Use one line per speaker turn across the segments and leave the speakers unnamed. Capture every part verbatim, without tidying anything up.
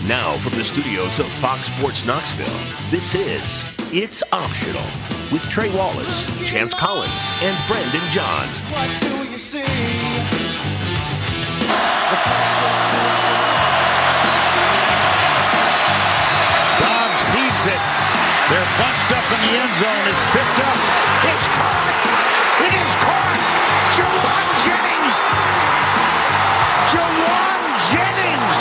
Now from the studios of Fox Sports Knoxville, this is It's Optional with Trey Wallace, Chance Collins, and Brandon Johns.
What do you see?
Dobbs heaves it. They're bunched up in the end zone. It's tipped up. It's caught. It is caught. Jawan Jennings. Jawan Jennings.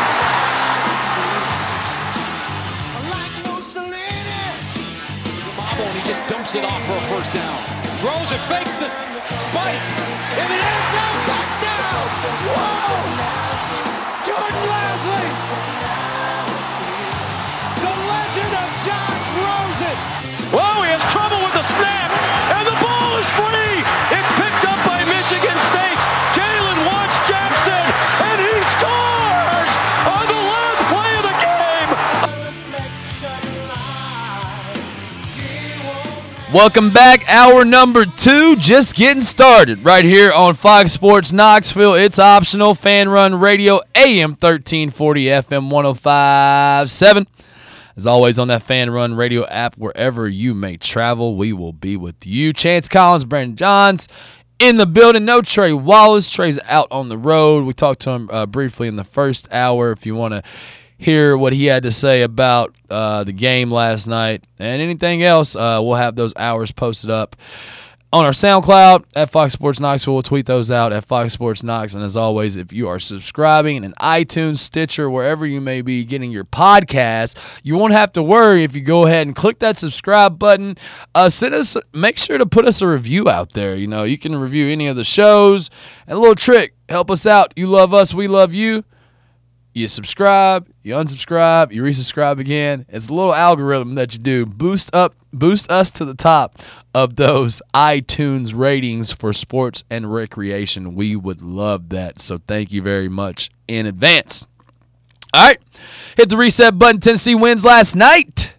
And he just dumps it off for a first down. Rosen fakes the spike in the end zone. Touchdown! Whoa! Jordan Leslie! The legend of Josh Rosen! Whoa, he has trouble with the snap, and the ball is free! It's picked up by Michigan State's Jalen Watts Jackson, and he scores on the last play of the game!
Welcome back, hour number two, just getting started right here on Fox Sports Knoxville. It's optional, Fan Run Radio, A M thirteen forty, F M one oh five point seven. As always, on that Fan Run Radio app, wherever you may travel, we will be with you. Chance Collins, Brandon Johns in the building. No Trey Wallace. Trey's out on the road. We talked to him uh, briefly in the first hour. If you want to hear what he had to say about uh, the game last night and anything else, uh, we'll have those hours posted up on our SoundCloud at Fox Sports Knoxville. We'll tweet those out at Fox Sports Knox. And as always, if you are subscribing in iTunes, Stitcher, wherever you may be getting your podcast, you won't have to worry if you go ahead and click that subscribe button. Uh, send us, make sure to put us a review out there. You know, you can review any of the shows. And a little trick, help us out. You love us, we love you. You subscribe, you unsubscribe, you resubscribe again. It's a little algorithm that you do. Boost up, boost us to the top of those iTunes ratings for sports and recreation. We would love that. So thank you very much in advance. All right, hit the reset button. Tennessee wins last night.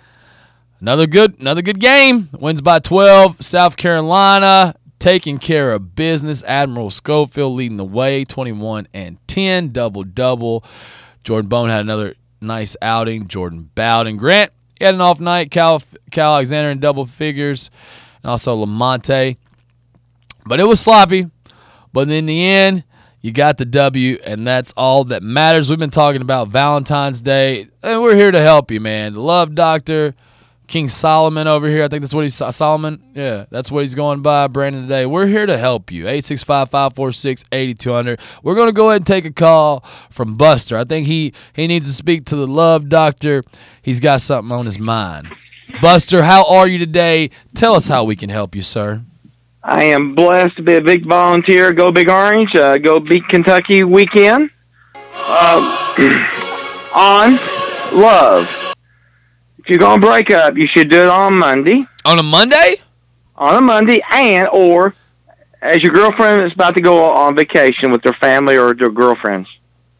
Another good, another good game. Wins by twelve. South Carolina taking care of business. Admiral Schofield leading the way, twenty-one and ten, double-double. Jordan Bone had another nice outing. Jordan Bowden. Grant, he had an off night. Cal, Cal Alexander in double figures. And also Lamonte. But it was sloppy. But in the end, you got the W, and that's all that matters. We've been talking about Valentine's Day, and we're here to help you, man. The Love Doctor, King Solomon over here. I think that's what he's Solomon. Yeah, that's what he's going by, Brandon, today. We're here to help you. eight six five, five four six, eight two zero zero. We're going to go ahead and take a call from Buster. I think he, he needs to speak to the Love Doctor. He's got something on his mind. Buster, how are you today? Tell us how we can help you, sir.
I am blessed to be a big volunteer. Go Big Orange. Uh, go beat Kentucky weekend. Uh, on love. If you're going to break up, you should do it on Monday.
On a Monday?
On a Monday, and or as your girlfriend is about to go on vacation with their family or their girlfriends.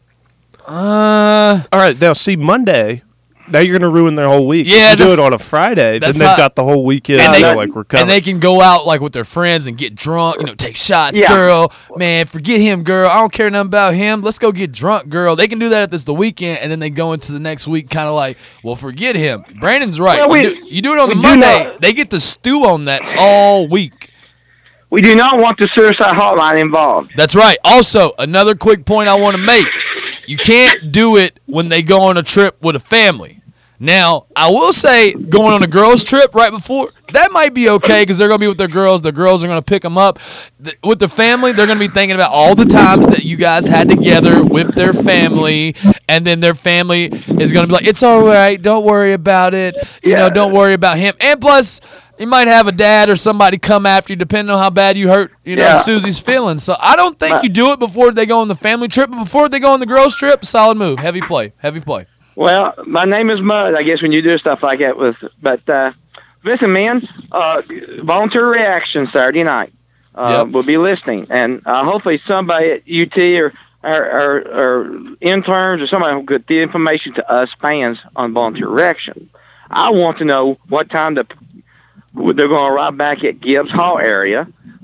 Uh,
All right, now see, Monday, now you're going to ruin their whole week.
Yeah,
if you do it on a Friday, then they've
how,
got the whole weekend
and
to
they,
feel like we're coming.
And they can go out like with their friends and get drunk, you know, take shots,
yeah.
girl. Man, forget him, girl. I don't care nothing about him. Let's go get drunk, girl. They can do that if it's the weekend, and then they go into the next week kind of like, well, forget him. Brandon's right.
Well, we,
you, do, you do it on the
do
Monday,
not,
they get to stew on that all week.
We do not want the suicide hotline involved.
That's right. Also, another quick point I want to make. You can't do it when they go on a trip with a family. Now, I will say going on a girls' trip right before, that might be okay because they're going to be with their girls. The girls are going to pick them up. With the family, they're going to be thinking about all the times that you guys had together with their family, and then their family is going to be like, it's all right, don't worry about it. You
Yeah.
know, don't worry about him. And plus, you might have a dad or somebody come after you depending on how bad you hurt, you know,
Yeah.
Susie's feelings. So I don't think
My-
you do it before they go on the family trip, but before they go on the girls' trip, solid move. Heavy play. Heavy play.
Well, my name is Mud, I guess, when you do stuff like that. with. But uh, listen, man, uh, volunteer reaction Saturday night. Uh,
Yep.
We'll be listening. And uh, hopefully somebody at U T or, or, or, or interns or somebody will get the information to us fans on volunteer reaction. I want to know what time the, they're going to arrive back at Gibbs Hall area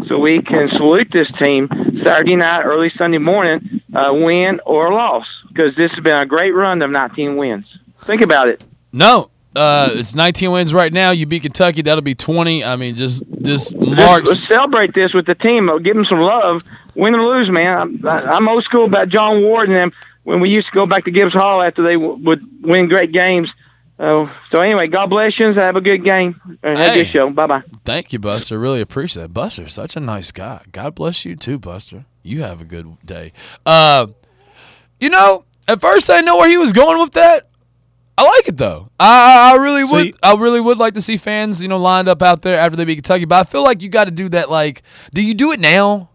so we can salute this team Saturday night, early Sunday morning, uh, win or loss, because this has been a great run of nineteen wins. Think about it.
No. Uh, it's nineteen wins right now. You beat Kentucky, that'll be twenty. I mean, just just marks.
Let's celebrate this with the team. Give them some love. Win or lose, man. I'm, I'm old school about John Ward and them when we used to go back to Gibbs Hall after they w- would win great games. Uh, so anyway, God bless you. Have a good game. Have
Hey.
a good show. Bye-bye.
Thank you, Buster. Really appreciate that. Buster's such a nice guy. God bless you too, Buster. You have a good day. Uh, you know, at first I didn't know where he was going with that. I like it though. I, I really
See,
would. I really would like to see fans, you know, lined up out there after they beat Kentucky. But I feel like you got to do that. Like, do you do it now?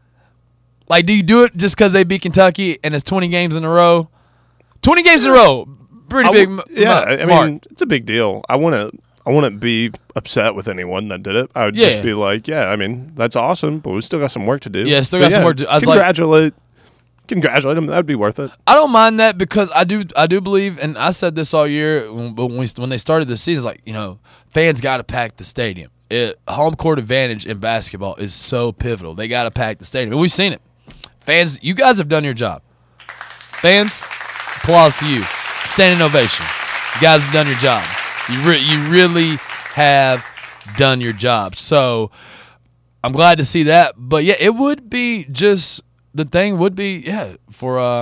Like, do you do it just because they beat Kentucky and it's twenty games in a row? Twenty games in a row, pretty
I
big.
w-
m-
yeah,
m-
I
mark.
mean, it's a big deal. I wouldn't. I wouldn't be upset with anyone that did it. I would
Yeah.
just be like, yeah, I mean, that's awesome, but we still got some work to do.
Yeah, still
But
got some work to do. I was like-
congratulate, congratulate them. That'd be worth it.
I don't mind that because I do I do believe, and I said this all year, when- but when, we, when they started the season, it's like, you know, fans got to pack the stadium. It, home court advantage in basketball is so pivotal. They got to pack the stadium. And we've seen it. Fans, you guys have done your job. Fans, applause to you. Standing ovation. You guys have done your job. You, re- you really have done your job. So I'm glad to see that. But, yeah, it would be just – the thing would be, yeah, for uh,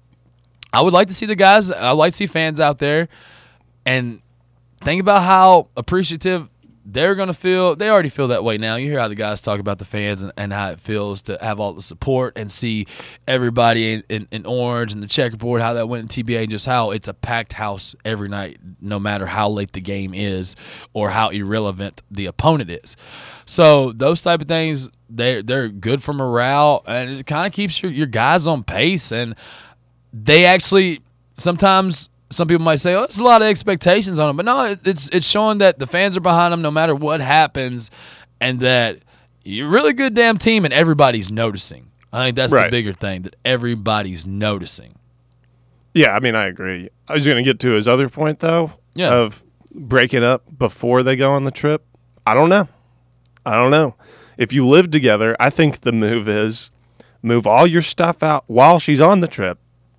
– I would like to see the guys – I would like to see fans out there and think about how appreciative they're going to feel. They already feel that way now. You hear how the guys talk about the fans and, and how it feels to have all the support and see everybody in, in, in orange and the checkerboard, how that went in T B A, and just how it's a packed house every night, no matter how late the game is or how irrelevant the opponent is. So those type of things, they're, they're good for morale, and it kind of keeps your, your guys on pace. And they actually sometimes – some people might say, oh, there's a lot of expectations on them. But no, it, it's it's showing that the fans are behind them no matter what happens, and that you're a really good damn team and everybody's noticing. I think that's
Right.
the bigger thing, that everybody's noticing.
Yeah, I mean, I agree. I was going to get to his other point, though,
Yeah.
of breaking up before they go on the trip. I don't know. I don't know. If you live together, I think the move is move all your stuff out while she's on the trip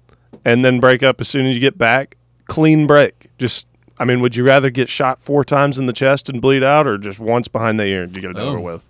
and then break up as soon as you get back. Clean break. Just, I mean, would you rather get shot four times in the chest and bleed out, or just once behind the ear and you get it
Oh.
over with?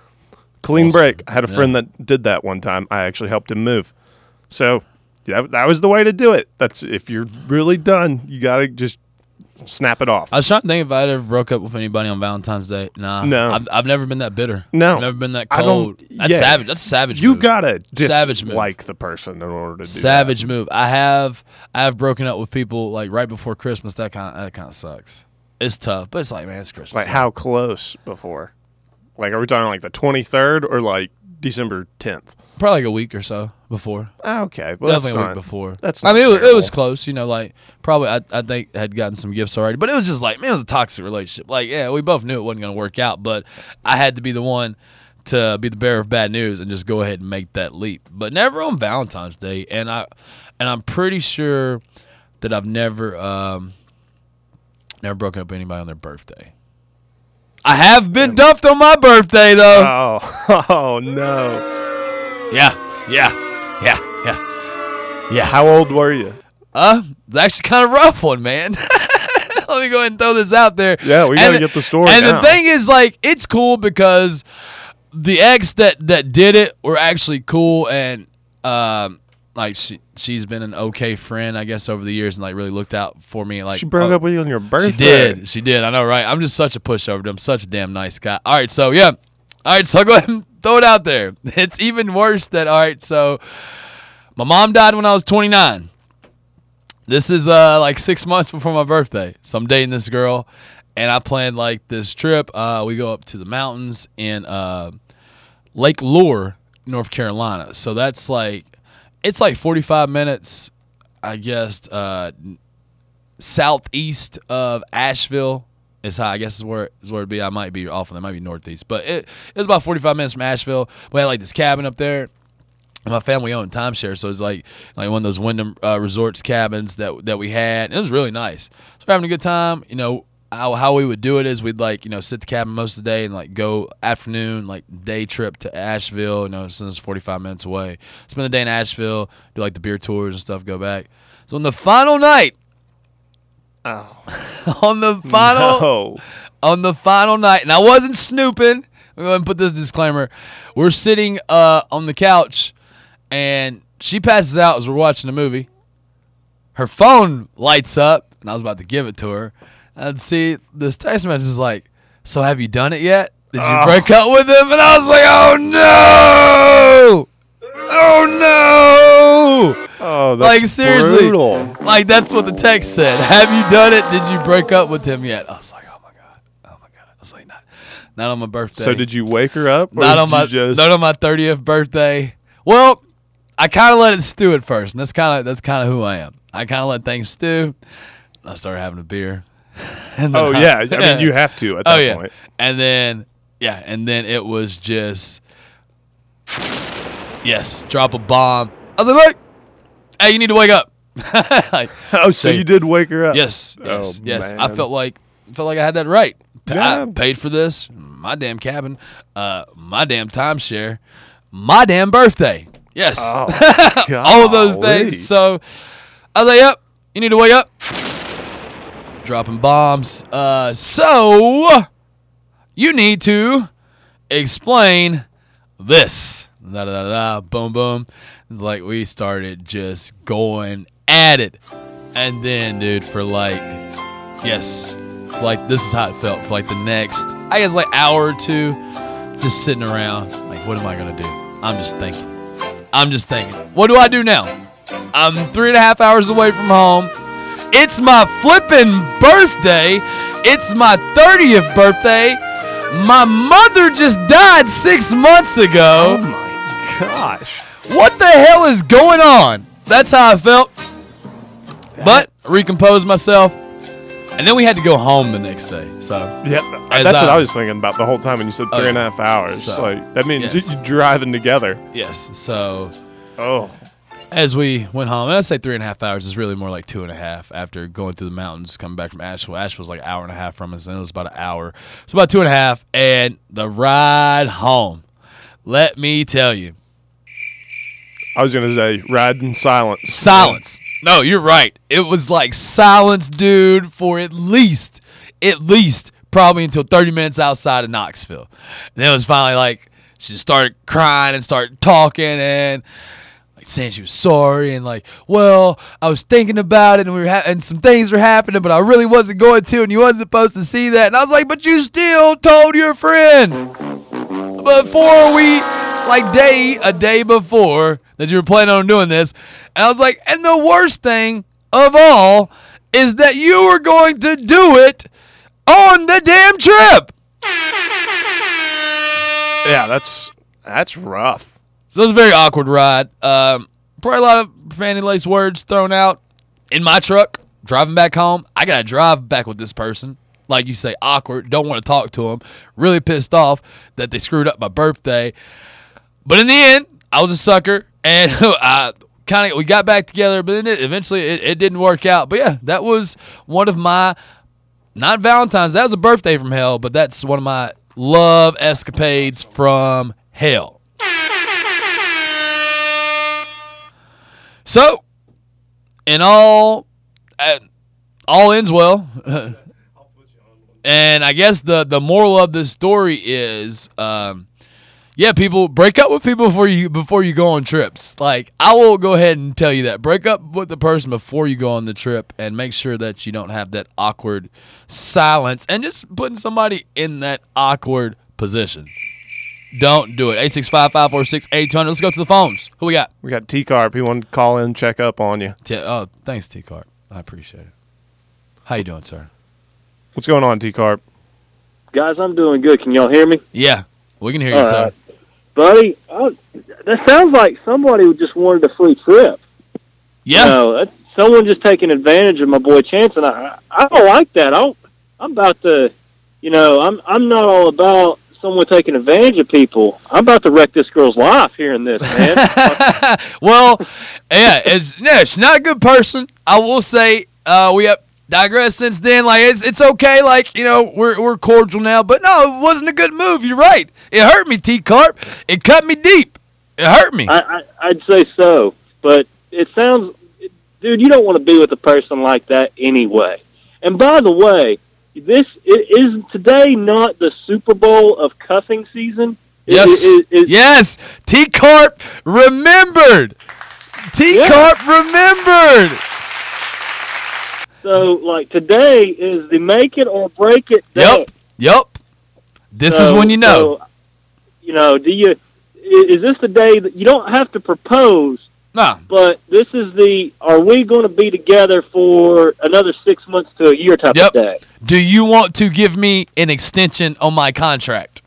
Clean break. I had a friend that did that one time. I actually helped him move. So that, that was the way to do it. That's if you're really done, you got to just snap it off.
I was trying to think if I ever broke up with anybody on Valentine's Day. Nah.
No.
I've, I've never been that bitter.
No.
I've never been that
I
cold.
don't-
That's
yeah.
savage. That's a savage
You
move.
gotta
Savage move.
dislike the person in order to do
Savage move. I have I have broken up with people like right before Christmas. That kind of, that kind of sucks. It's tough, but it's like, man, it's
that.
Christmas.
Like how close before? Like are we talking like the twenty-third or like December tenth?
Probably like a week or so before.
Ah, okay, well that's
Definitely a
not,
week before.
That's
I
not
mean, it was, it
terrible.
was close. You know, like probably I I think I had gotten some gifts already, but it was just like, man, it was a toxic relationship. Like, yeah, we both knew it wasn't going to work out, but I had to be the one to be the bearer of bad news and just go ahead and make that leap. But never on Valentine's Day, and I and I'm pretty sure that I've never um never broken up with anybody on their birthday. I have been dumped on my birthday though.
Oh, oh no!
yeah, yeah, yeah, yeah, yeah.
How old were you?
Uh, it's actually kind of a rough one, man. Let me go ahead and throw this out there.
Yeah, we gotta
And-
get the story
And
down.
the thing is, like, it's cool because the ex that, that did it were actually cool, and um, like she she's been an okay friend, I guess, over the years, and like really looked out for me. Like
She broke
oh,
up with you on your birthday.
She did. She did. I know, right? I'm just such a pushover. I'm such a damn nice guy. All right, so yeah. All right, so I'll go ahead and throw it out there. It's even worse that, all right, so my mom died when I was twenty-nine. This is uh, like six months before my birthday. So I'm dating this girl, and I planned like this trip. Uh, we go up to the mountains in uh, Lake Lure, North Carolina. So that's like, it's like forty-five minutes, I guess, uh, southeast of Asheville. Is how I guess is where is where it'd be. I might be off on that. Might be northeast, but it, it was about forty-five minutes from Asheville. We had like this cabin up there. My family owned timeshare, so it's like like one of those Wyndham uh, Resorts cabins that that we had. And it was really nice. So we're having a good time. You know, how, how we would do it is we'd like you know sit the cabin most of the day and like go afternoon like day trip to Asheville. You know, as soon as forty-five minutes away, spend the day in Asheville, do like the beer tours and stuff, go back. So on the final night, oh, on the final,
No.
on the final night, and I wasn't snooping. I'm going to put this disclaimer. We're sitting uh, on the couch, and she passes out as we're watching the movie. Her phone lights up, and I was about to give it to her. And see, this text message is like, so have you done it yet? Did you
Oh.
break up with him? And I was like, oh, no. Oh, no.
Oh, that's
Like, seriously.
brutal.
Like, that's what the text said. Have you done it? Did you break up with him yet? I was like, oh, my God. Oh, my God. I was like, not, not on my birthday.
So did you wake her up? Or
Not
did
on my
you just...
not on my thirtieth birthday. Well, I kind of let it stew at first, and that's kind of that's kind of who I am. I kind of let things stew. I started having a beer. And then
Oh,
I-
yeah. I mean, you have to at that
oh yeah,
point.
and then yeah, and then it was just yes, drop a bomb. I was like, look, hey, you need to wake up. Like,
Oh, so
say-
you did wake her up.
yes,
Oh,
yes, yes. I
man.
felt like felt like I had that right. Pa-
Yeah.
I paid for this, my damn cabin, uh, my damn timeshare, my damn birthday. Yes,
Oh,
all of those
golly.
things. So I was like, yep, you need to wake up. Dropping bombs. Uh, so you need to explain this. Da, da, da, da, boom, boom. Like, we started just going at it. And then, dude, for like, yes, like, this is how it felt for like the next, I guess, like, hour or two, just sitting around. Like, what am I going to do? I'm just thinking. I'm just thinking. What do I do now? I'm three and a half hours away from home. It's my flippin' birthday. It's my thirtieth birthday. My mother just died six months ago.
Oh, my gosh.
What the hell is going on? That's how I felt. But recomposed myself. And then we had to go home the next day. So
Yeah,
As
that's what
I-
I was thinking about the whole time when you said
Oh,
three and a
yeah.
half hours.
So,
like that means
yes.
you driving together.
yes. So
Oh,
as we went home, and I say three and a half hours is really more like two and a half after going through the mountains, coming back from Asheville. Asheville's like an hour and a half from us, and it was about an hour. It's about two and a half. And the ride home, let me tell you,
I was gonna say ride in silence.
silence. No, you're right. It was like silence, dude, for at least, at least probably until thirty minutes outside of Knoxville. And then it was finally like she just started crying and started talking and like saying she was sorry and like, well, I was thinking about it and we were ha- and some things were happening, but I really wasn't going to, and you wasn't supposed to see that. And I was like, but you still told your friend before we, like day a day before that you were planning on doing this. And I was like, and the worst thing of all is that you were going to do it on the damn trip.
Yeah, that's that's rough.
So it was a very awkward ride. Um, probably a lot of fanny-laced words thrown out in my truck, driving back home. I got to drive back with this person. Like you say, awkward. Don't want to talk to them. Really pissed off that they screwed up my birthday. But in the end, I was a sucker, and I kind of we got back together. But then it, eventually, it, it didn't work out. But yeah, that was one of my not Valentine's. That was a birthday from hell. But that's one of my love escapades from hell. So, in all, uh, all ends well. And I guess the, the moral of this story is, um, yeah, people break up with people before you before you go on trips. Like, I will go ahead and tell you that. Break up with the person before you go on the trip and make sure that you don't have that awkward silence and just putting somebody in that awkward position. Don't do it. eight six five, five four six, eight two zero zero. Let's go to the phones. Who we got?
We got T-Carp. He wanted to call in, check up on you.
T- oh, thanks, T-Cart. I appreciate it. How you doing, sir?
What's going on, T-Carp?
Guys, I'm doing good. Can y'all hear me?
Yeah, we can hear you,
All
sir.
right. Buddy, I, that sounds like somebody just wanted a free trip.
Yeah.
You know, that's someone just taking advantage of my boy Chance, and I, I don't like that. I don't, I'm about to, you know, I'm I'm not all about someone taking advantage of people. I'm about to wreck this girl's life hearing this, man.
Well, yeah, it's, yeah, she's not a good person. I will say uh, we have digress since then. Like it's it's okay. Like you know we're we're cordial now. But no, it wasn't a good move. You're right. It hurt me, T Carp. It cut me deep. It hurt me.
I, I I'd say so, but it sounds, dude, you don't want to be with a person like that anyway. And by the way, this it is today not the Super Bowl of cuffing season.
Yes,
it, it, it,
yes. T Carp remembered. T Carp yeah. remembered.
So, like, today is the make it or break it day.
Yep, yep. This
so,
is when you know.
So, you know, do you? Is this the day that you don't have to propose?
No.
But this is the, are we going to be together for another six months to a year type
yep.
of day?
Do you want to give me an extension on my contract?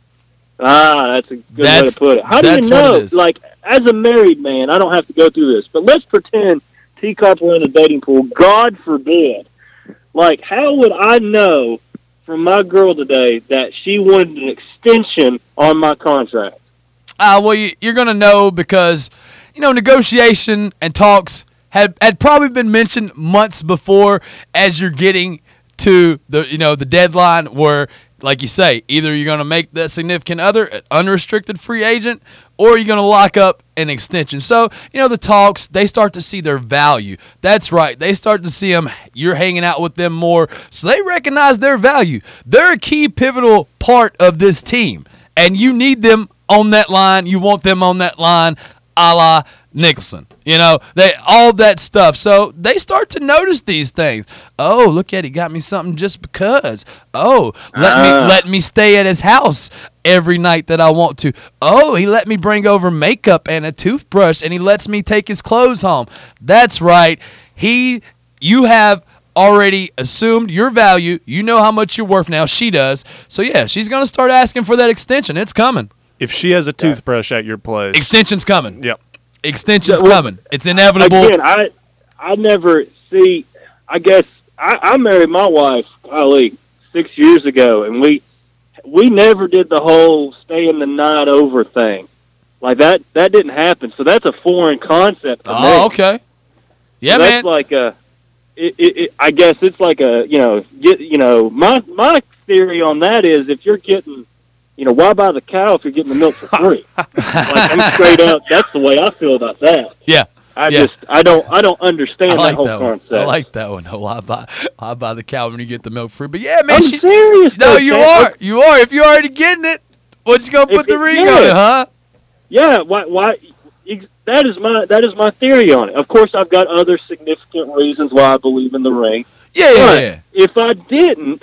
Ah, that's a good
that's,
way to put it. How do you know? Like, as a married man, I don't have to go through this, but let's pretend T Carp were in a dating pool. God forbid. Like, how would I know from my girl today that she wanted an extension on my contract?
Uh, well, you, you're going to know because, you know, negotiation and talks had had probably been mentioned months before as you're getting to the, you know, the deadline where, like you say, either you're going to make that significant other an unrestricted free agent or you're going to lock up an extension. So, you know, the talks, they start to see their value. That's right. They start to see them, you're hanging out with them more. So they recognize their value. They're a key pivotal part of this team, and you need them on that line. You want them on that line, a la Nicholson. You know, they all that stuff. So they start to notice these things. Oh, look at it, got me something just because. Oh, let uh. me let me stay at his house every night that I want to. Oh, he let me bring over makeup and a toothbrush, and he lets me take his clothes home. That's right. He, you have already assumed your value. You know how much you're worth now. She does. So yeah, she's gonna start asking for that extension. It's coming.
If she has a toothbrush at your place,
extension's coming.
Yep.
Extension's
well,
coming. It's inevitable.
Again, I I never see. I guess I, I married my wife, golly, six years ago, and we we never did the whole staying the night over thing. Like that that didn't happen. So that's a foreign concept for
oh,
me.
Oh, okay. Yeah,
so
man.
That's like a. It, it, it, I guess it's like a you know get you know my my theory on that is if you're getting. You know, why buy the cow if you're getting the milk for free? Like, I'm straight up. That's the way I feel about that.
Yeah.
I
yeah.
just, I don't, I don't understand
I like
that whole
that
concept.
One. I like that one. Oh, I buy, I buy the cow when you get the milk free. But yeah, man,
I'm
she's
serious.
No,
though,
you
man.
are, you are. If you're already getting it, what you gonna put
If
the
it,
ring
yeah.
on it, huh?
Yeah. Why? Why? That is my, that is my theory on it. Of course, I've got other significant reasons why I believe in the ring.
Yeah, yeah,
but
yeah.
If I didn't.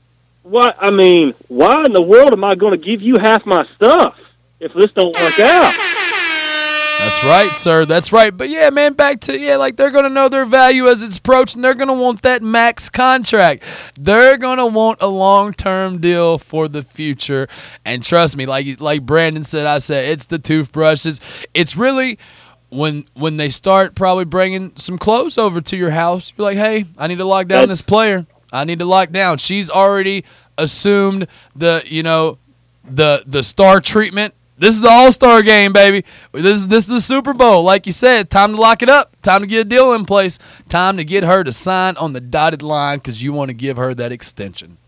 Why? I mean, why in the world am I going to give you half my stuff if this don't work out?
That's right, sir. That's right. But yeah, man, back to yeah, like they're gonna know their value as it's approached, and they're gonna want that max contract. They're gonna want a long-term deal for the future. And trust me, like like Brandon said, I said it's the toothbrushes. It's really. When when they start probably bringing some clothes over to your house, you're like, hey, I need to lock down this player. I need to lock down. She's already assumed the, you know, the the star treatment. This is the All-Star game, baby. This is this is the Super Bowl. Like you said, time to lock it up. Time to get a deal in place. Time to get her to sign on the dotted line because you want to give her that extension.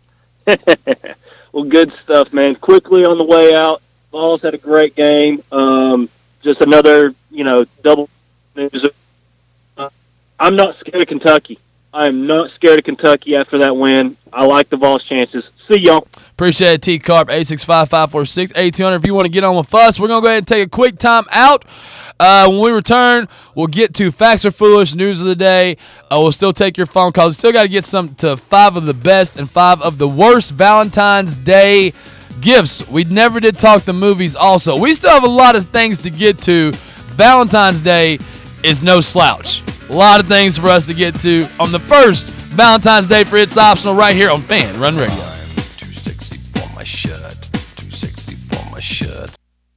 Well, good stuff, man. Quickly on the way out, Vols had a great game. Um, just another, you know, double news. Uh, I'm not scared of Kentucky. I am not scared of Kentucky after that win. I like the Vols' chances. See y'all.
Appreciate it, T-Carp, eight six five, five four six, eight two hundred. If you want to get on with us, we're going to go ahead and take a quick time out. Uh, when we return, we'll get to Facts or Foolish, News of the Day. Uh, we'll still take your phone calls. Still got to get some to five of the best and five of the worst Valentine's Day gifts. We never did talk the movies also. We still have a lot of things to get to. Valentine's Day is no slouch. A lot of things for us to get to on the first Valentine's Day for It's Optional right here on Fan Run Radio.
I'm too sexy for my shirt. Too sexy for my shirt.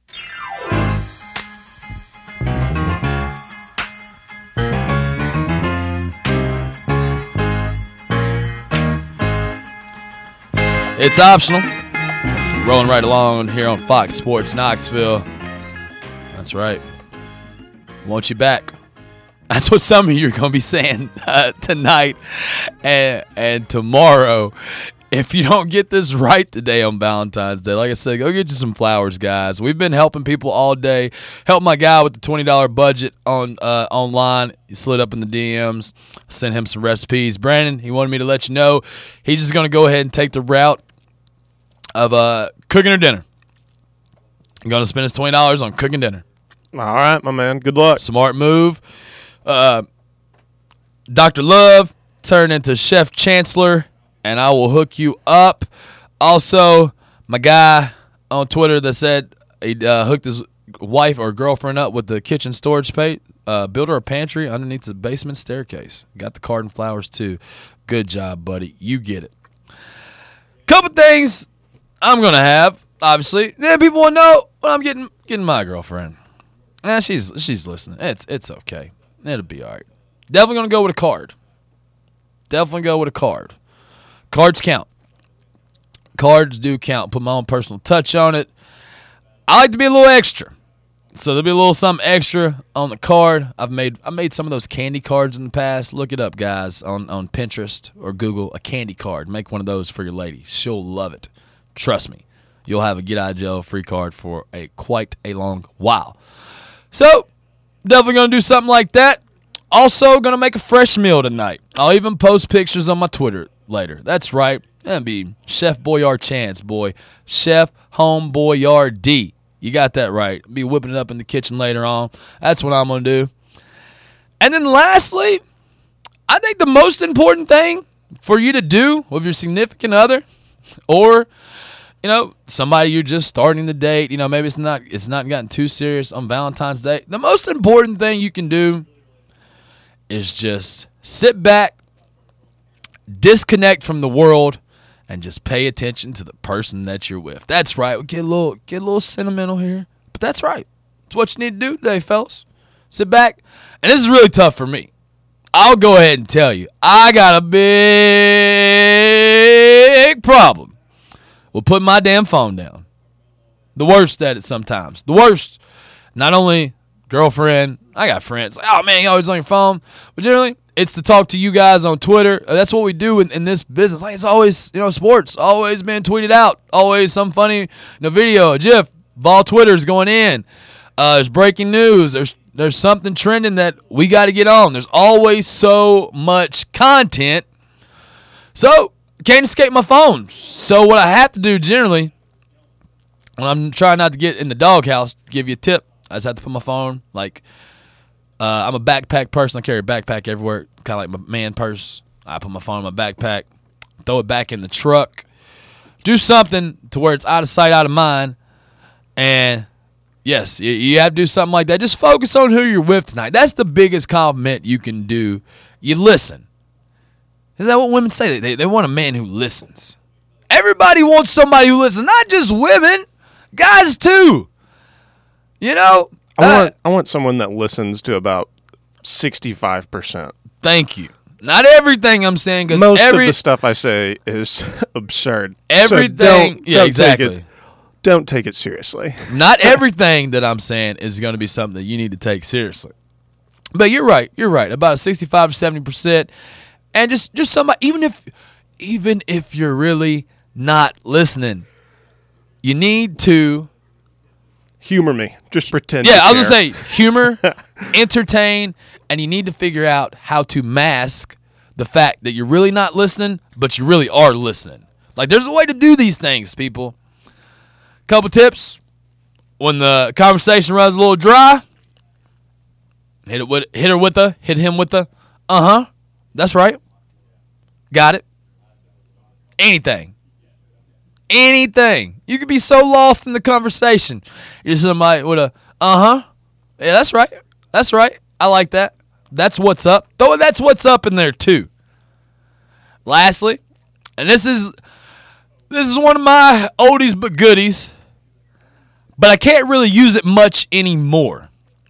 It's Optional. Rolling right along here on Fox Sports Knoxville. That's right. Want you back. That's what some of you are going to be saying uh, tonight and, and tomorrow. If you don't get this right today on Valentine's Day, like I said, go get you some flowers, guys. We've been helping people all day. Help my guy with the twenty dollars budget on uh, online. He slid up in the D Ms. Sent him some recipes. Brandon, he wanted me to let you know he's just going to go ahead and take the route of uh, cooking her dinner. I'm going to spend his twenty dollars on cooking dinner.
All right, my man. Good luck.
Smart move. Uh, Doctor Love turned into Chef Chancellor, and I will hook you up. Also, my guy on Twitter that said he uh, hooked his wife or girlfriend up with the kitchen storage space. Uh, built her a pantry underneath the basement staircase. Got the card and flowers, too. Good job, buddy. You get it. Couple things I'm going to have, obviously. Then people want to know what I'm getting getting my girlfriend. Nah, she's she's listening. It's it's okay. It'll be all right. Definitely going to go with a card. Definitely go with a card. Cards count. Cards do count. Put my own personal touch on it. I like to be a little extra. So there'll be a little something extra on the card. I've made I made some of those candy cards in the past. Look it up, guys, on, on Pinterest or Google, a candy card. Make one of those for your lady. She'll love it. Trust me. You'll have a get out of jail free card for a quite a long while. So, definitely going to do something like that. Also, going to make a fresh meal tonight. I'll even post pictures on my Twitter later. That's right. That'll be Chef Boyard Chance, boy. Chef Home Boyard D. You got that right. Be whipping it up in the kitchen later on. That's what I'm going to do. And then lastly, I think the most important thing for you to do with your significant other or you know, somebody you're just starting to date, you know, maybe it's not it's not gotten too serious on Valentine's Day. The most important thing you can do is just sit back, disconnect from the world, and just pay attention to the person that you're with. That's right. We'll get a little get a little sentimental here, but that's right. It's what you need to do today, fellas. Sit back, and this is really tough for me. I'll go ahead and tell you, I got a big problem. Will put my damn phone down. The worst at it sometimes. The worst. Not only girlfriend, I got friends. Like, oh, man, you always on your phone. But generally, it's to talk to you guys on Twitter. That's what we do in, in this business. Like, it's always, you know, sports. Always been tweeted out. Always some funny you know, video, a GIF. Vol Twitter's going in. Uh, there's breaking news. There's there's something trending that we got to get on. There's always so much content. So, can't escape my phone. So what I have to do generally, when I'm trying not to get in the doghouse, to give you a tip, I just have to put my phone, like, uh, I'm a backpack person. I carry a backpack everywhere, kind of like my man purse. I put my phone in my backpack, throw it back in the truck, do something to where it's out of sight, out of mind, and yes, you, you have to do something like that. Just focus on who you're with tonight. That's the biggest compliment you can do. You listen. Is that what women say? They, they want a man who listens. Everybody wants somebody who listens, not just women, guys too. You know?
I
uh,
want I want someone that listens to about sixty-five percent.
Thank you. Not everything I'm saying, because
most
every,
of the stuff I say is absurd.
Everything,
so don't,
yeah,
don't
exactly.
Take it, don't take it seriously.
Not everything that I'm saying is going to be something that you need to take seriously. But you're right. You're right. About sixty-five to seventy percent. And just, just somebody, even if even if you're really not listening, you need to
humor me. Just pretend.
Yeah,
to
I was
care.
going to say humor, entertain, and you need to figure out how to mask the fact that you're really not listening, but you really are listening. Like, there's a way to do these things, people. Couple tips. When the conversation runs a little dry, hit it with hit her with a, hit him with a, uh-huh. That's right. Got it. Anything. Anything. You could be so lost in the conversation. You're somebody with a, uh-huh. Yeah, that's right. That's right. I like that. That's what's up. Throw that's what's up in there, too. Lastly, and this is this is one of my oldies but goodies, but I can't really use it much anymore.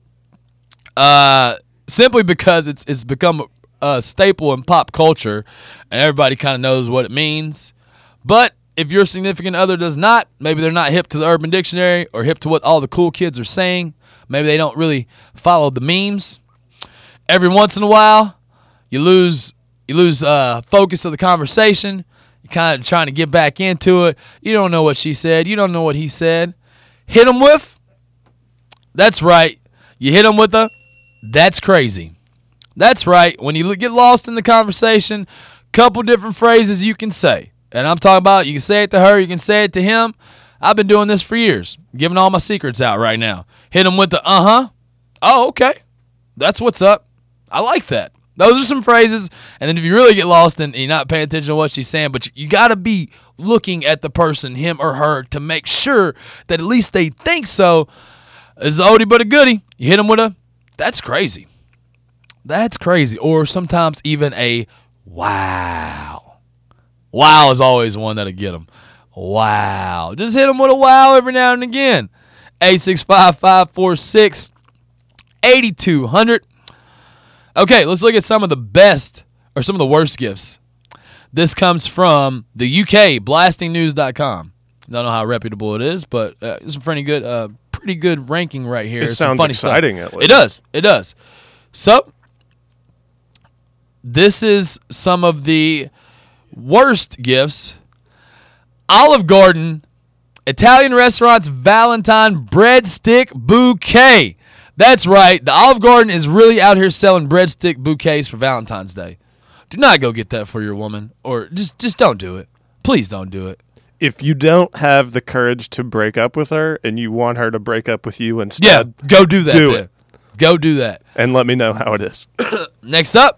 Uh, simply because it's it's become a, a staple in pop culture, and everybody kind of knows what it means. But if your significant other does not, maybe they're not hip to the Urban Dictionary or hip to what all the cool kids are saying, maybe they don't really follow the memes, every once in a while, you lose you lose uh, focus of the conversation. You're kind of trying to get back into it. You don't know what she said. You don't know what he said. Hit him with, that's right. You hit him with a, that's crazy. That's right. When you get lost in the conversation, couple different phrases you can say. And I'm talking about, you can say it to her, you can say it to him. I've been doing this for years, giving all my secrets out right now. Hit him with the uh-huh. Oh, okay. That's what's up. I like that. Those are some phrases. And then if you really get lost and you're not paying attention to what she's saying, but you, you got to be looking at the person, him or her, to make sure that at least they think so. This is an oldie but a goodie. You hit them with a, that's crazy. That's crazy. Or sometimes even a wow. Wow is always one that'll get them. Wow. Just hit them with a wow every now and again. eight six five, five four six, eight two zero zero. Okay, let's look at some of the best or some of the worst gifts. This comes from the U K, blasting news dot com. Don't know how reputable it is, but uh, it's a pretty good, uh, pretty good ranking right here.
It
It's
sounds
funny
exciting.
Stuff.
At least.
It does. It does. So, this is some of the worst gifts. Olive Garden, Italian restaurant's Valentine breadstick bouquet. That's right. The Olive Garden is really out here selling breadstick bouquets for Valentine's Day. Do not go get that for your woman, or just just don't do it. Please don't do it.
If you don't have the courage to break up with her and you want her to break up with you instead,
Yeah, go do that.
do
then.
it.
Go do that.
And let me know how it is.
Next up,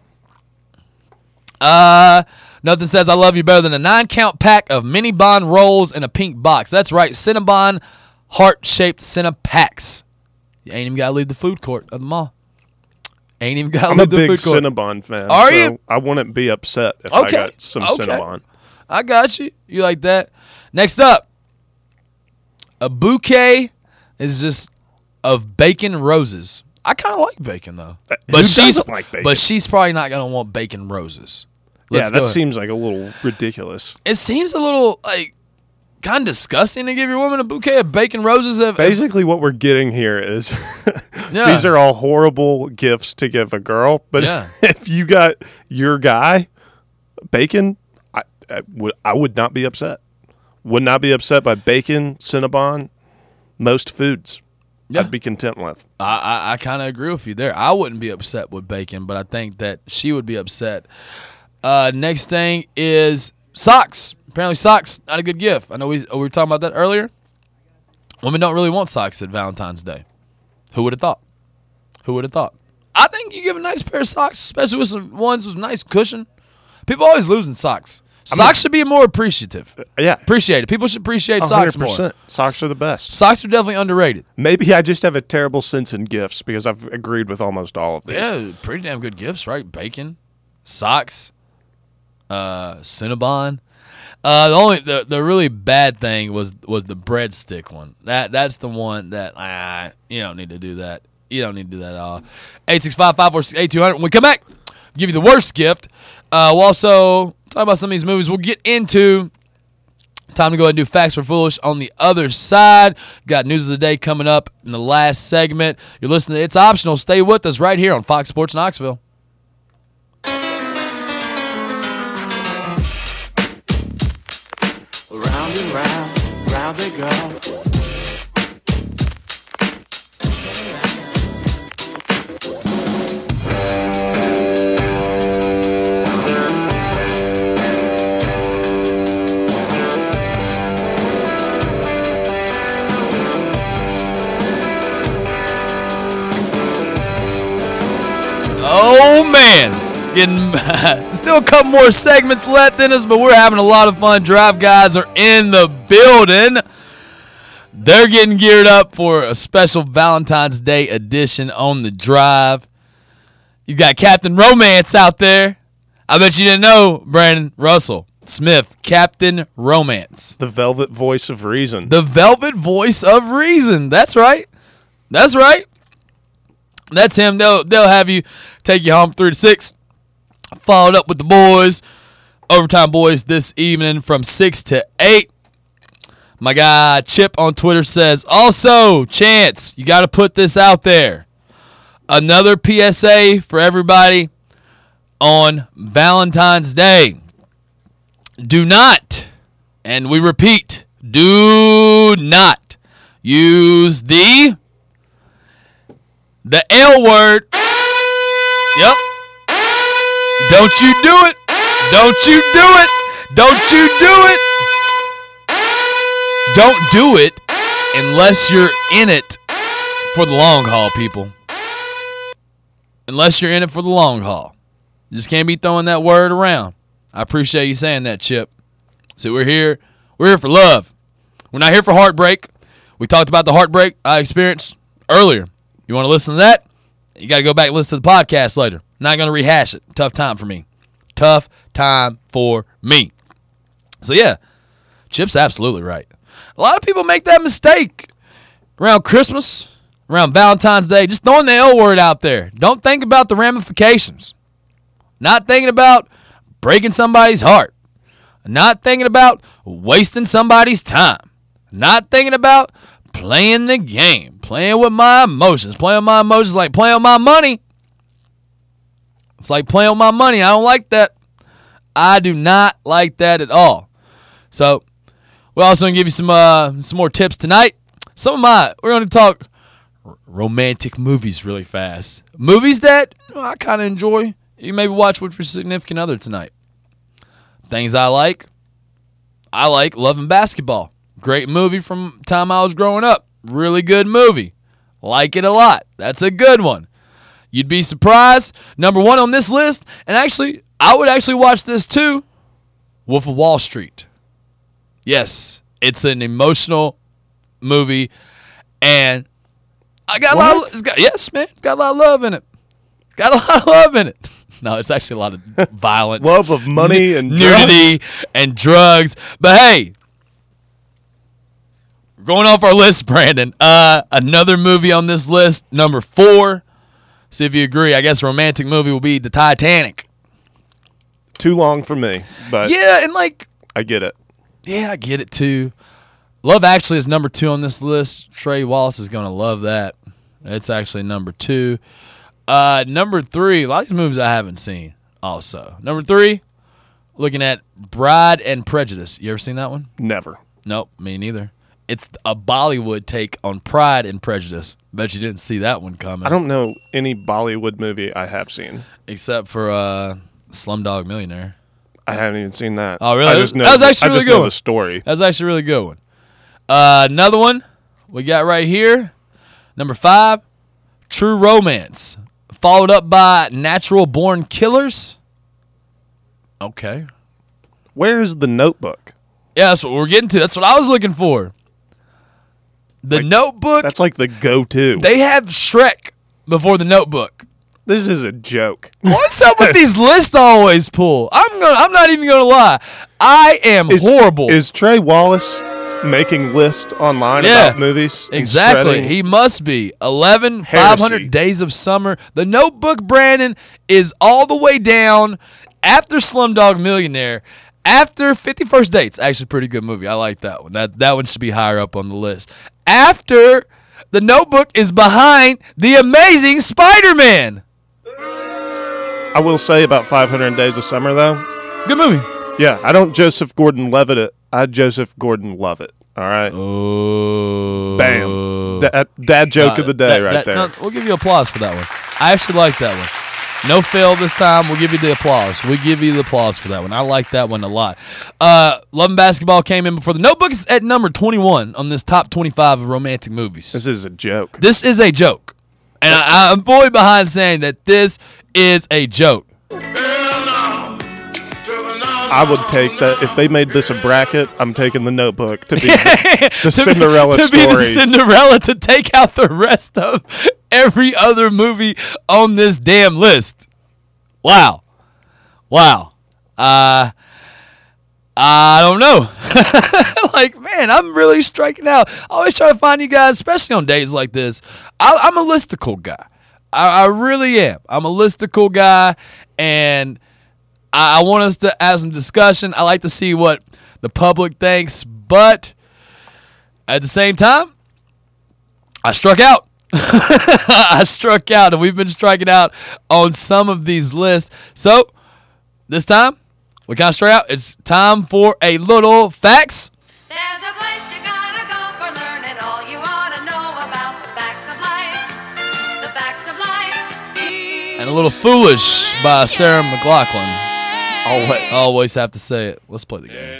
uh, nothing says I love you better than a nine-count pack of mini Bond rolls in a pink box. That's right, Cinnabon heart-shaped Cinnapacks. You ain't even got to leave the food court of the mall. Ain't even got to
I'm a
leave the
big
food court.
Cinnabon fan.
Are
so
you?
I wouldn't be upset if
Okay.
I got some
Okay.
Cinnabon.
I got you. You like that? Next up, a bouquet is just of bacon roses. I kind of like bacon though,
Uh,
but
who
she's
doesn't like bacon?
but she's probably not gonna want bacon roses. Let's
yeah,
go
that
ahead.
seems like a little ridiculous.
It seems a little like kind of disgusting to give your woman a bouquet of bacon roses. If, if-
Basically, what we're getting here is
Yeah.
these are all horrible gifts to give a girl. But
Yeah.
if you got your guy bacon, I, I would I would not be upset. Would not be upset by bacon, Cinnabon, most foods.
Yeah.
I'd be content with.
I, I, I kind of agree with you there. I wouldn't be upset with bacon, but I think that she would be upset. Uh, next thing is socks. Apparently socks, not a good gift. I know we, we were talking about that earlier. Women don't really want socks at Valentine's Day. Who would have thought? Who would have thought? I think you give a nice pair of socks, especially with some ones with nice cushion. People always losing socks. Socks should be more appreciative.
Yeah.
Appreciated. People should appreciate
one
socks
hundred percent.
more.
Socks are the best.
Socks are definitely underrated.
Maybe I just have a terrible sense in gifts because I've agreed with almost all of these.
Yeah, pretty damn good gifts, right? Bacon, socks, uh, Cinnabon. Uh, the only the, the really bad thing was was the breadstick one. That that's the one that ah, you don't need to do that. You don't need to do that at all. Eight six five five four six eight two hundred. When we come back, give you the worst gift. Uh, we'll also talk about some of these movies. We'll get into. Time to go ahead and do Facts for Foolish on the other side. Got News of the Day coming up in the last segment. You're listening to It's Optional. Stay with us right here on Fox Sports Knoxville.
Round and round, round they go.
Oh, man. Getting still a couple more segments left in us, but we're having a lot of fun. Drive guys are in the building. They're getting geared up for a special Valentine's Day edition on the drive. You got Captain Romance out there. I bet you didn't know, Brandon Russell Smith, Captain Romance.
The velvet voice of reason.
The velvet voice of reason. That's right. That's right. That's him. They'll they'll have you take you home three to six. Followed up with the boys, Overtime Boys this evening from six to eight. My guy Chip on Twitter says, also, Chance, you got to put this out there. another P S A for everybody on Valentine's Day. Do not, and we repeat, do not use the the L word. Yep. Don't you do it. Don't you do it. Don't you do it. Don't do it unless you're in it for the long haul, people. Unless you're in it for the long haul. You just can't be throwing that word around. I appreciate you saying that, Chip. So we're here. We're here for love. We're not here for heartbreak. We talked about the heartbreak I experienced earlier. You want to listen to that? You got to go back and listen to the podcast later. Not going to rehash it. Tough time for me. Tough time for me. So, yeah, Chip's absolutely right. A lot of people make that mistake around Christmas, around Valentine's Day, just throwing the L word out there. Don't think about the ramifications. Not thinking about breaking somebody's heart. Not thinking about wasting somebody's time. Not thinking about playing the game, playing with my emotions, playing with my emotions like playing with my money. It's like playing with my money. I don't like that. I do not like that at all. So we're also going to give you some uh, some more tips tonight. Some of my, we're going to talk r- romantic movies really fast. Movies that well, I kind of enjoy. You maybe watch with your significant other tonight. Things I like. I like Love and Basketball. Great movie from time I was growing up. Really good movie. Like it a lot. That's a good one. You'd be surprised. Number one on this list, and actually, I would actually watch this too, Wolf of Wall Street. Yes, it's an emotional movie, and I got what? a lot of, it's got, yes, man, it's got a lot of love in it. Got a lot of love in it. No, it's actually a lot of violence.
Love of money and
nudity
drugs.
and drugs. But hey, going off our list, Brandon, uh, another movie on this list, number four. See if you agree. I guess a romantic movie will be The Titanic.
Too long for me, but
yeah, and like
I get it.
Yeah, I get it too. Love Actually is number two on this list. Trey Wallace is going to love that. It's actually number two. Uh, number three, a lot of these movies I haven't seen also. Number three, looking at Bride and Prejudice. You ever seen that one?
Never.
Nope, me neither. It's a Bollywood take on Pride and Prejudice. Bet you didn't see that one coming.
I don't know any Bollywood movie I have seen.
Except for uh, Slumdog Millionaire.
I haven't even seen that.
Oh, really?
I just know,
that was actually
I
really
just
good
know
one.
the story.
That was actually a really good one. Uh, another one we got right here. Number five, True Romance. Followed up by Natural Born Killers. Okay.
Where's The Notebook?
Yeah, that's what we're getting to. That's what I was looking for. The
like,
Notebook.
That's like the go-to.
They have Shrek before The Notebook.
This is a joke.
What's up with these lists I always pull? I'm gonna. I'm not even gonna lie. I am
is,
horrible.
Is Trey Wallace making lists online
yeah,
about movies?
Exactly. He must be. eleven, five hundred Days of Summer. The Notebook, Brandon, is all the way down after Slumdog Millionaire. After fifty First Dates, actually a pretty good movie. I like that one. That that one should be higher up on the list. After The Notebook is behind The Amazing Spider-Man.
I will say about five hundred Days of Summer, though.
Good movie.
Yeah, I don't Joseph Gordon-Levitt it. I Joseph Gordon-Love it. All right?
Oh.
Bam. Dad, dad joke
uh,
of the day
that,
right
that,
there.
No, we'll give you applause for that one. I actually like that one. No fail this time. We'll give you the applause. We give you the applause for that one. I like that one a lot. Uh, Love and Basketball came in before. The Notebook is at number twenty-one on this top twenty-five of romantic movies.
This is a joke.
This is a joke. And I, I'm fully behind saying that this is a joke.
I would take that. If they made this a bracket, I'm taking The Notebook to be the, the
to
Cinderella
be, to
story.
To be the Cinderella to take out the rest of every other movie on this damn list. Wow. Wow. Uh, I don't know. Like, man, I'm really striking out. I always try to find you guys, especially on days like this. I, I'm a listicle guy. I, I really am. I'm a listicle guy, and I, I want us to have some discussion. I like to see what the public thinks, but at the same time, I struck out. I struck out, and we've been striking out on some of these lists. So this time, we kind of straight out. It's time for a little facts.
There's a place you gotta go for learning all you ought to know about the facts of life. The facts of life.
And a little foolish by Sarah McLachlan.
Always.
Always have to say it. Let's play the game.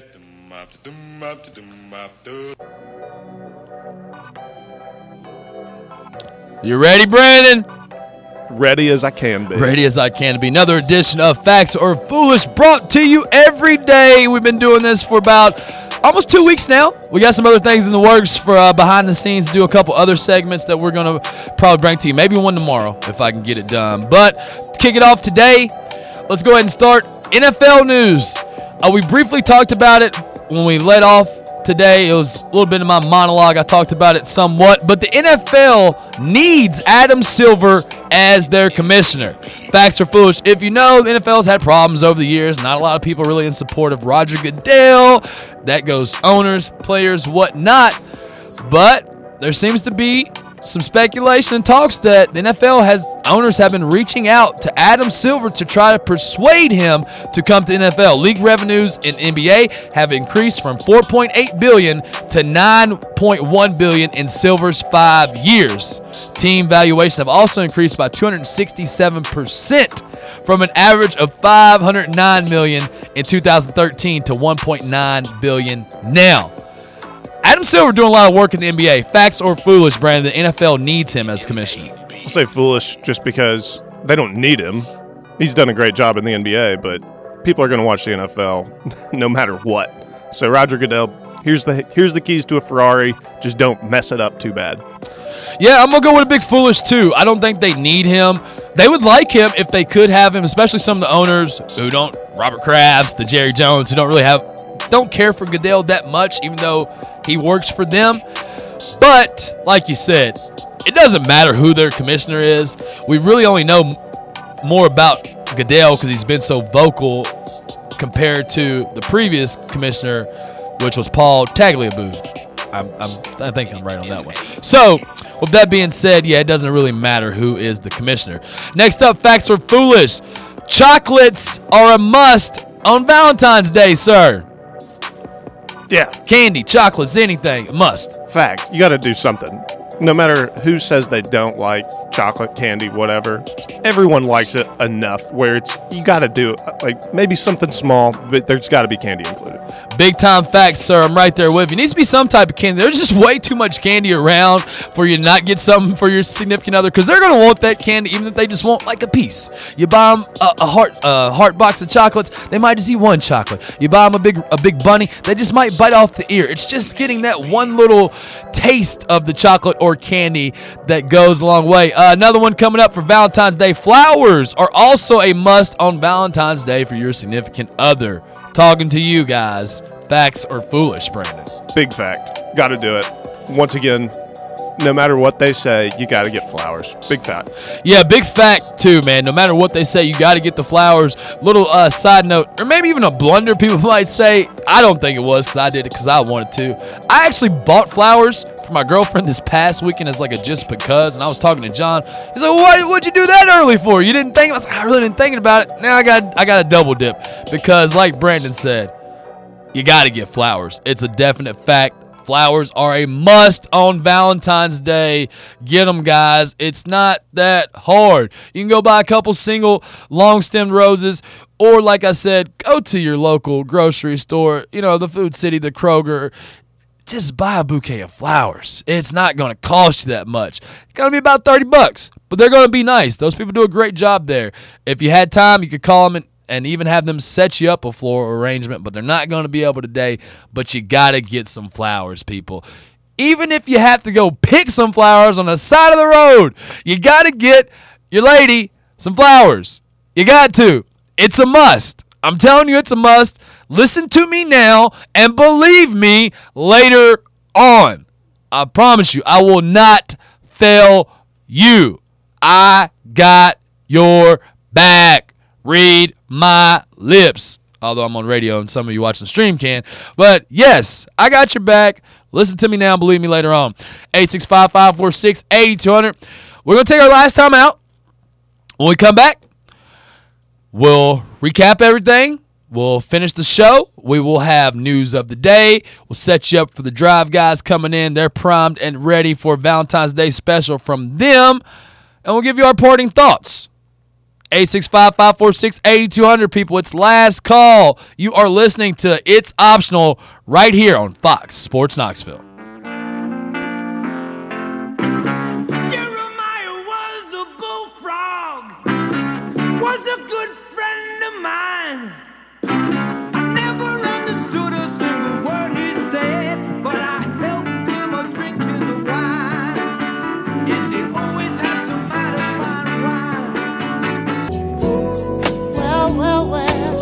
You ready, Brandon?
Ready as I can be.
Ready as I can to be. Another edition of Facts or Foolish brought to you every day. We've been doing this for about almost two weeks now. We got some other things in the works for uh, behind the scenes to do a couple other segments that we're going to probably bring to you. Maybe one tomorrow if I can get it done. But to kick it off today, let's go ahead and start N F L news. Uh, we briefly talked about it when we led off today. It was a little bit of my monologue. I talked about it somewhat. But the N F L needs Adam Silver as their commissioner. Facts or foolish? If you know, the N F L's had problems over the years. Not a lot of people really in support of Roger Goodell. That goes owners, players, whatnot. But there seems to be some speculation and talks that the N F L has owners have been reaching out to Adam Silver to try to persuade him to come to N F L. League revenues in N B A have increased from four point eight billion dollars to nine point one billion dollars in Silver's five years. Team valuations have also increased by two hundred sixty-seven percent from an average of five hundred nine million dollars in two thousand thirteen to one point nine billion dollars now. Adam Silver doing a lot of work in the N B A. Facts or foolish, Brandon? The N F L needs him as commissioner.
I'll say foolish just because they don't need him. He's done a great job in the N B A, but people are going to watch the N F L no matter what. So Roger Goodell, here's the here's the keys to a Ferrari. Just don't mess it up too bad.
Yeah, I'm going to go with a big foolish, too. I don't think they need him. They would like him if they could have him, especially some of the owners who don't, Robert Kraft, the Jerry Jones, who don't really have, don't care for Goodell that much, even though he works for them. But, like you said, it doesn't matter who their commissioner is. We really only know more about Goodell because he's been so vocal compared to the previous commissioner, which was Paul Tagliabue. I'm, I'm, I think I'm right on that one. So, with that being said, yeah, it doesn't really matter who is the commissioner. Next up, facts or foolish. Chocolates are a must on Valentine's Day, sir.
Yeah.
Candy, chocolates, anything, a must.
Fact. You got to do something. No matter who says they don't like chocolate, candy, whatever, everyone likes it enough where it's, you got to do it. Like, maybe something small, but there's got to be candy included.
Big time facts, sir. I'm right there with you. It needs to be some type of candy. There's just way too much candy around for you to not get something for your significant other because they're going to want that candy even if they just want like a piece. You buy them a, a heart a heart box of chocolates, they might just eat one chocolate. You buy them a big, a big bunny, they just might bite off the ear. It's just getting that one little taste of the chocolate or candy that goes a long way. Uh, another one coming up for Valentine's Day. Flowers are also a must on Valentine's Day for your significant other. Talking to you guys, facts or foolish, Brandon?
Big fact. Got to do it. Once again, no matter what they say, you got to get flowers. Big fact.
Yeah, big fact too, man. No matter what they say, you got to get the flowers. Little uh, side note, or maybe even a blunder people might say. I don't think it was because I did it because I wanted to. I actually bought flowers for my girlfriend this past weekend as like a just because, and I was talking to John. He's like, "Why? What'd you do that early for? You didn't think?" I was like, "I really didn't think about it." Now I got I got a double dip because, like Brandon said, you got to get flowers. It's a definite fact. Flowers are a must on Valentine's Day. Get them, guys. It's not that hard. You can go buy a couple single long-stemmed roses, or like I said, go to your local grocery store, you know, the Food City, the Kroger. Just buy a bouquet of flowers. It's not going to cost you that much. It's going to be about thirty bucks, but they're going to be nice. Those people do a great job there. If you had time, you could call them and and even have them set you up a floral arrangement, but they're not going to be able today. But you got to get some flowers, people. Even if you have to go pick some flowers on the side of the road, you got to get your lady some flowers. You got to. It's a must. I'm telling you, it's a must. Listen to me now and believe me later on. I promise you, I will not fail you. I got your back. Read my lips. although I'm on radio and some of you watching the stream can. But, yes, I got your back. Listen to me now, believe me later on. eight six five, five four six, eight two zero zero. We're going to take our last time out. When we come back, we'll recap everything. We'll finish the show. We will have news of the day. We'll set you up for the drive guys coming in. They're primed and ready for Valentine's Day special from them. And we'll give you our parting thoughts. eight six five, five four six, eight two zero zero, people. It's last call. You are listening to It's Optional right here on Fox Sports Knoxville.
Jeremiah was a bullfrog, was a good friend of mine. I never understood a single word he said, but I helped him a drink his wine, and he always had some mighty fine wine. Well, well, well,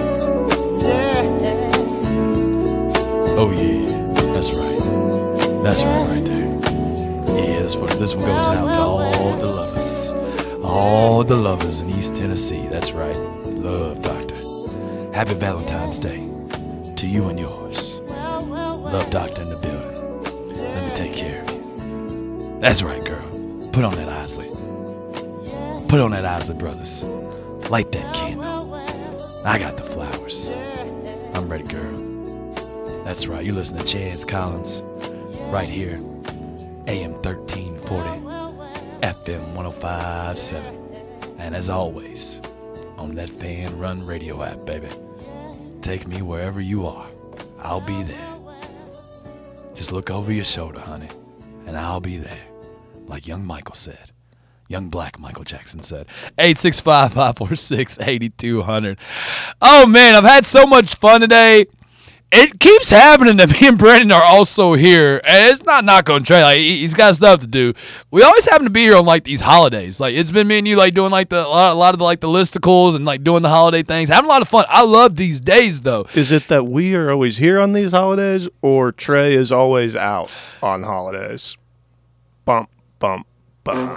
yeah.
Oh, yeah. That's right. That's right right there. Yeah, this one, this one goes out to all the lovers. All the lovers in East Tennessee. That's right. Love, Doctor. Happy Valentine's Day to you and yours. Love, Doctor, in the building. Let me take care of you. That's right, girl. Put on that Isley. Put on that Isley Brothers. Light that candle. I got the flowers. I'm ready, girl. That's right. You listen to Chance Collins right here. A M thirteen forty, F M one oh five point seven. And as always, on that Fan Run Radio app, baby. Take me wherever you are. I'll be there. Just look over your shoulder, honey, and I'll be there. Like young Michael said. Young black Michael Jackson said. eight six five, five four six, eight two zero zero. Oh, man, I've had so much fun today. It keeps happening that me and Brandon are also here, and it's not knock on Trey. Like, he's got stuff to do. We always happen to be here on like these holidays. Like, it's been me and you like doing like the a lot, a lot of the like the listicles and like doing the holiday things, having a lot of fun. I love these days though.
Is it that we are always here on these holidays, or Trey is always out on holidays? Bump, bump, bump.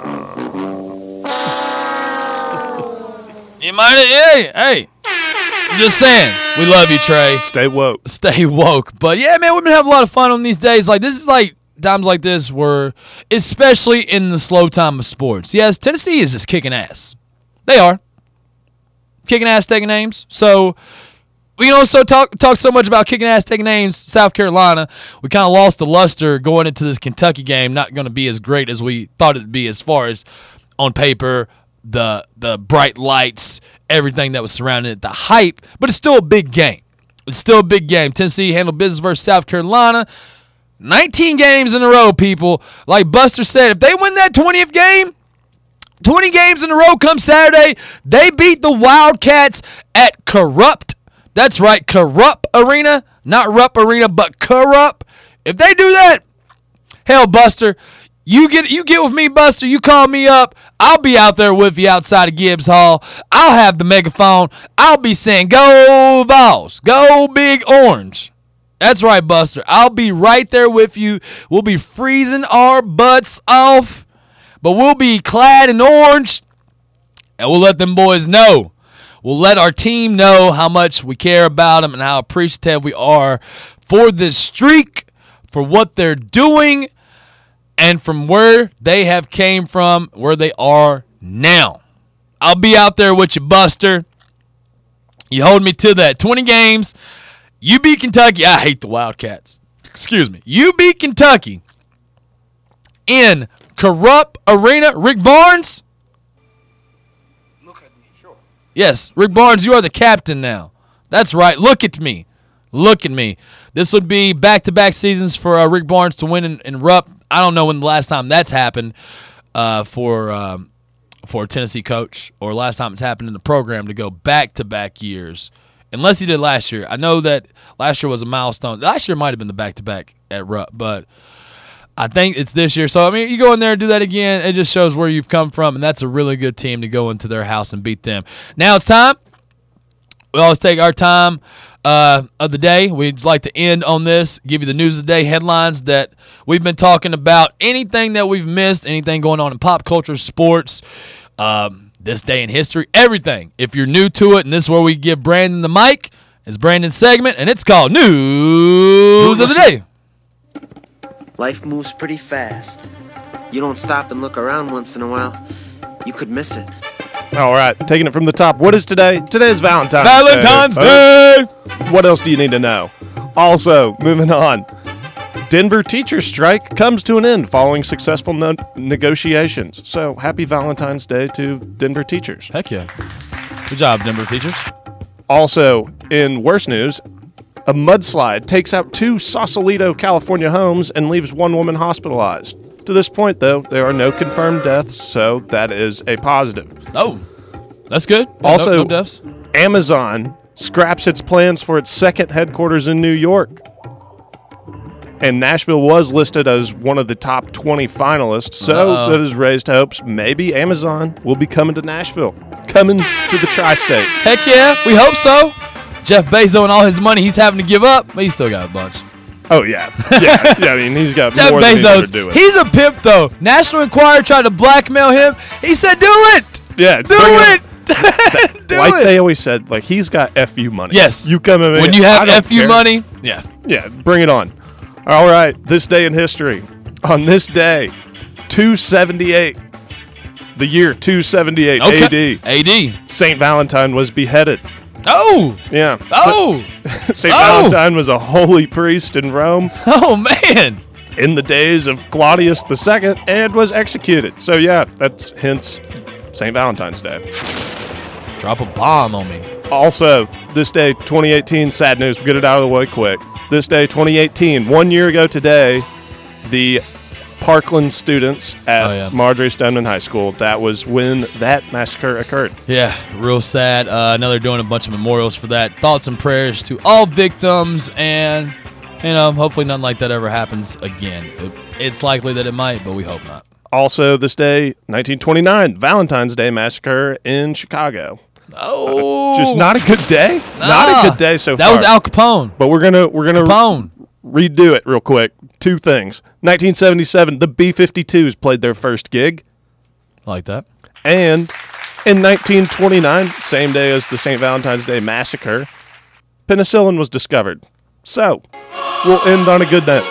You might, hey, hey. Just saying, we love you, Trey.
Stay woke.
Stay woke. But yeah, man, we've been having a lot of fun on these days. Like, this is like times like this where, especially in the slow time of sports. Yes, Tennessee is just kicking ass. They are. Kicking ass, taking names. So, we also talk talk so much about kicking ass, taking names. South Carolina, we kind of lost the luster going into this Kentucky game. Not going to be as great as we thought it would be as far as on paper, the the bright lights, everything that was surrounding it, the hype, but it's still a big game. It's still a big game. Tennessee handled business versus South Carolina. nineteen games in a row, people. Like Buster said, if they win that twentieth game, twenty games in a row come Saturday, they beat the Wildcats at Corrupt. That's right, Corrupt Arena. Not Rupp Arena, but Corrupt. If they do that, hell, Buster, You get you get with me, Buster. You call me up. I'll be out there with you outside of Gibbs Hall. I'll have the megaphone. I'll be saying, go Vols. Go Big Orange. That's right, Buster. I'll be right there with you. We'll be freezing our butts off, but we'll be clad in orange, and we'll let them boys know. We'll let our team know how much we care about them and how appreciative we are for this streak, for what they're doing, and from where they have came from, where they are now. I'll be out there with you, Buster. You hold me to that. twenty games. You beat Kentucky. I hate the Wildcats. Excuse me. You beat Kentucky in Corrupt Arena. Rick Barnes?
Look at me, sure.
Yes, Rick Barnes, you are the captain now. That's right. Look at me. Look at me. This would be back-to-back seasons for uh, Rick Barnes to win in, in Rupp. I don't know when the last time that's happened uh, for um, for a Tennessee coach, or last time it's happened in the program to go back-to-back years, unless he did last year. I know that last year was a milestone. Last year might have been the back-to-back at Rupp, but I think it's this year. So, I mean, you go in there and do that again, it just shows where you've come from, and that's a really good team to go into their house and beat them. Now it's time. We always take our time uh, of the day. We'd like to end on this, give you the news of the day headlines that we've been talking about, anything that we've missed, anything going on in pop culture, sports, um, this day in history, everything. If you're new to it, and this is where we give Brandon the mic, It's Brandon's segment, and it's called News of the Day.
Life moves pretty fast. You don't stop and look around once in a while, you could miss it.
All right, taking it from the top. What is today? Today is Valentine's,
Valentine's
Day.
Day.
What else do you need to know? Also, moving on. Denver teacher strike comes to an end following successful no- negotiations. So, happy Valentine's Day to Denver teachers.
Heck yeah. Good job, Denver teachers.
Also, in worse news, a mudslide takes out two Sausalito, California homes and leaves one woman hospitalized. To this point, though, there are no confirmed deaths, so that is a positive.
Oh, that's good. Yeah,
also,
no, no deaths.
Amazon scraps its plans for its second headquarters in New York. And Nashville was listed as one of the top twenty finalists, so
Uh-oh.
that has raised hopes. Maybe Amazon will be coming to Nashville, coming to the tri-state.
Heck yeah, we hope so. Jeff Bezos and all his money he's having to give up, but he's still got a bunch.
Oh, yeah. Yeah, yeah I mean, he's got
Jeff
more than he's ever
Bezos,
doing.
he's a pimp, though. National Enquirer tried to blackmail him. He said, do it.
Yeah,
Do
bring
it.
That,
Do
like
it.
they always said, like, he's got F U money.
Yes.
You come in.
When you
I
have
don't
F U
care.
money, yeah.
Yeah, bring it on. All right, this day in history. On this day, two seventy-eight, the year two seventy-eight
Okay.
A D,
A D.
Saint Valentine was beheaded.
Oh.
Yeah.
Oh.
Saint
Oh.
Valentine was a holy priest in Rome
Oh, man.
in the days of Claudius the Second and was executed. So, yeah, that's hence Saint Valentine's Day.
Drop a bomb on me.
Also, this day, twenty eighteen, sad news. We'll get it out of the way quick. This day, twenty eighteen, one year ago today, the Parkland students at
Oh, yeah.
Marjorie Stoneman High School, that was when that massacre occurred.
Yeah, real sad. Uh, I know they're doing a bunch of memorials for that. Thoughts and prayers to all victims, and, you know, hopefully nothing like that ever happens again. It, it's likely that it might, but we hope not.
Also, this day, nineteen twenty-nine, Valentine's Day massacre in Chicago.
Oh.
Uh, just not a good day.
Nah.
Not a good day so
That
far.
was Al Capone.
But we're gonna we're gonna
Capone.
redo it real quick. Two things. nineteen seventy-seven, the B fifty-twos played their first gig.
I like that.
And in nineteen twenty-nine, same day as the Saint Valentine's Day massacre, penicillin was discovered. So, we'll end on a good note.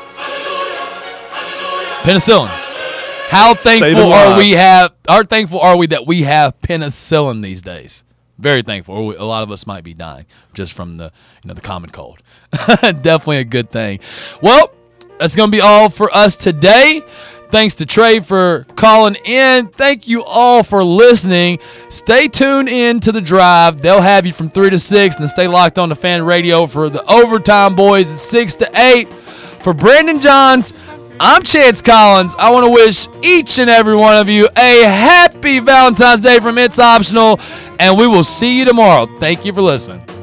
Penicillin. How thankful
Saving
are
lives.
we have? How thankful are we that we have penicillin these days? Very thankful. A lot of us might be dying just from the you know the common cold. Definitely a good thing. Well, that's gonna be all for us today. Thanks to Trey for calling in. Thank you all for listening. Stay tuned in to The Drive. They'll have you from three to six, and stay locked on to Fan Radio for the Overtime Boys at six to eight. For Brandon Johns, I'm Chance Collins. I want to wish each and every one of you a happy Valentine's Day from It's Optional, and we will see you tomorrow. Thank you for listening.